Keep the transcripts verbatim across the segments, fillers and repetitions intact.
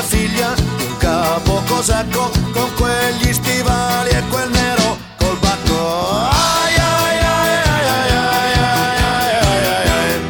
figlia di un capo cosacco con quegli stivali e quel nero col bacco. Ai ai ai ai ai ai ai ai ai ai.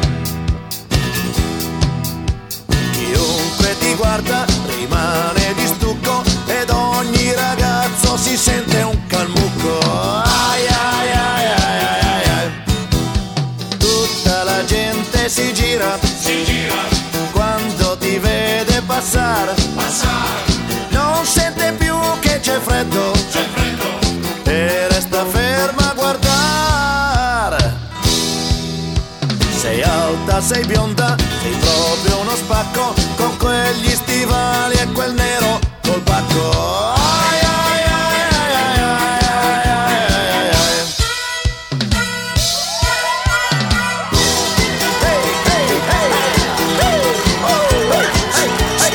Chiunque ti guarda rimane di stucco ed ogni ragazzo si sente un calmucco. Ai ai ai ai ai ai. Tutta la gente si gira, si gira, quando ti vede passare, passare, non sente più che c'è freddo, c'è freddo, e resta ferma a guardare. Sei alta, sei bionda, sei proprio uno spacco con quegli stivali e quel nero col bacco. Ai ai ai ai ai ai ai ai ai. Hey hey hey hey oh hey hey hey.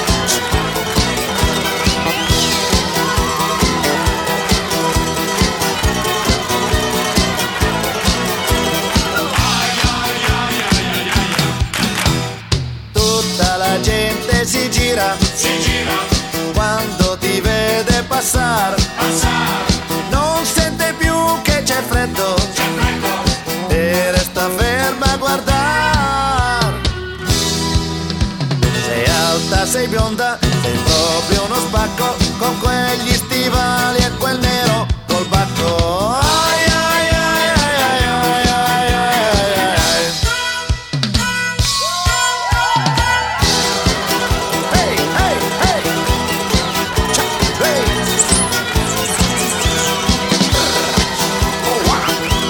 Tutta la gente si gira, si gira, quando ti vede passare, passare, non sente più che c'è freddo, c'è freddo, e resta ferma a guardare. Sei alta, sei bionda, sei proprio uno spacco con quegli stivali e quel nero col bacco. Ai ai ai ai ai ai ai ai ai ai. Hey hey hey. Ciao, hey. Oh, wow.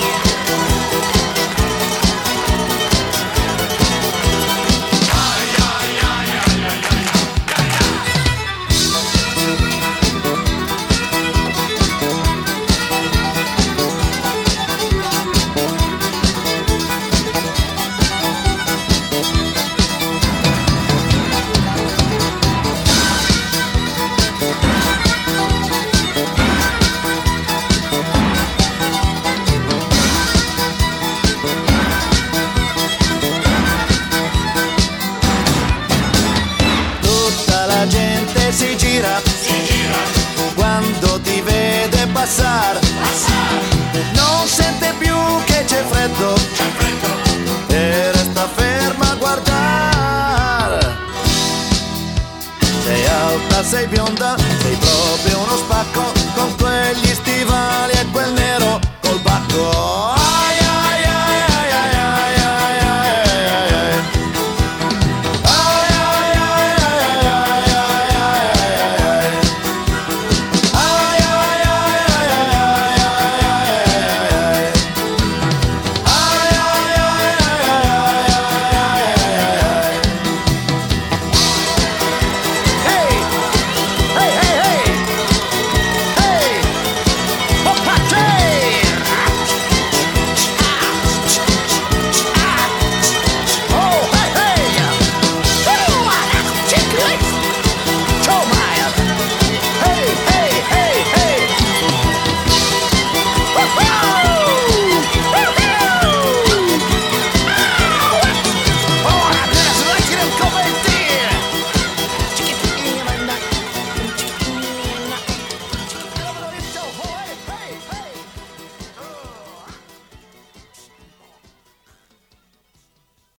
Tutta la gente si gira, si gira, quando ti vede passare, passare, non sente più che c'è freddo, c'è freddo, e resta ferma a guardare. Sei alta, sei bionda, sei proprio uno spacco